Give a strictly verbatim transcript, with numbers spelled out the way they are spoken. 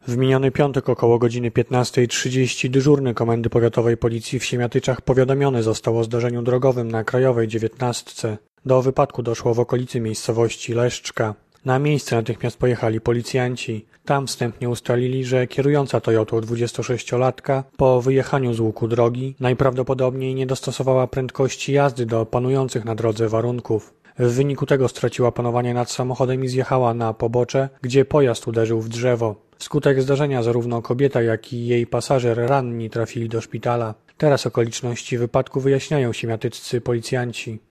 W miniony piątek około godziny piętnastej trzydzieści dyżurny Komendy Powiatowej Policji w Siemiatyczach powiadomiony został o zdarzeniu drogowym na Krajowej dziewiętnastce. Do wypadku doszło w okolicy miejscowości Leszczka. Na miejsce natychmiast pojechali policjanci. Tam wstępnie ustalili, że kierująca Toyotą dwudziestosześciolatka po wyjechaniu z łuku drogi najprawdopodobniej nie dostosowała prędkości jazdy do panujących na drodze warunków. W wyniku tego straciła panowanie nad samochodem i zjechała na pobocze, gdzie pojazd uderzył w drzewo. Wskutek zdarzenia zarówno kobieta, jak i jej pasażer ranni trafili do szpitala. Teraz okoliczności wypadku wyjaśniają siemiatyccy policjanci.